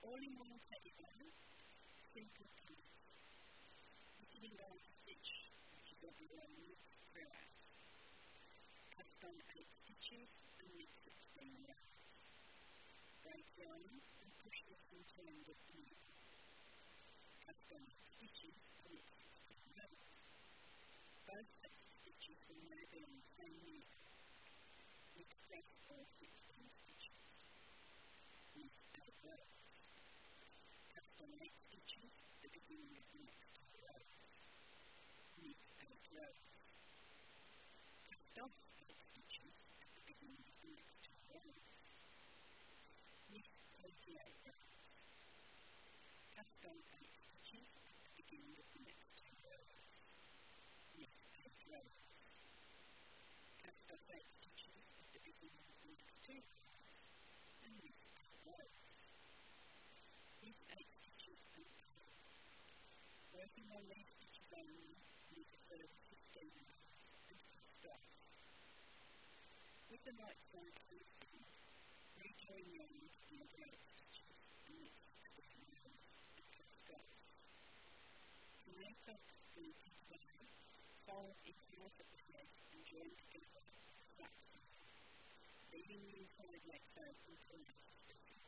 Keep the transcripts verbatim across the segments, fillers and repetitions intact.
All in one teddy bear, simple colours. Beginning down to stitch, which is everywhere knit throughout. Cast on eight stitches and knit sixteen rounds. Break yarn and push this into end of the knit. Cast on eight stitches and knit sixteen rounds. Both sets of stitches will now be on the same knit. Knit across all sixteen stitches. Knit eight rows. Cast on eight stitches at the beginning of the next two rows. Knit eight rows. Cast off eight stitches at the beginning of the next two rows. Knit twenty-eight rows. Cast on eight stitches at the beginning of the next two rows. Knit eight rows. Cast off eight stitches at the beginning of the next two rows. And knit eight rows. Knit eight stitches and two. Working on these stitches only, knit a further fifteen rows and cast off. With the right side facing, rejoin the end in the eight stitches and knit sixteen rows and cast off. To make up the knitted row, fold each half at the head and join together a flat seam, leaving the inside legs open to allow for stitching.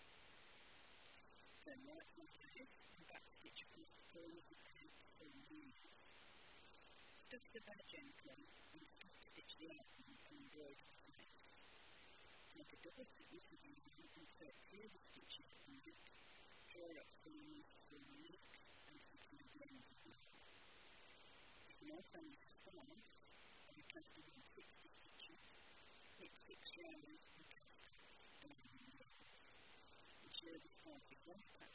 Turn right side ahead and back stitch across the corners of the head to form V's. Stuff the bow gently and slip stitch the opening and embroider the sides. Take a double thickness of yarn and insert through the stitches at the neck, draw up seams through the neck and secure the ends of the neck. You can also knit a scarf by casting on sixty stitches, knit six rows and cast off down the rows. Ensure the scarf is well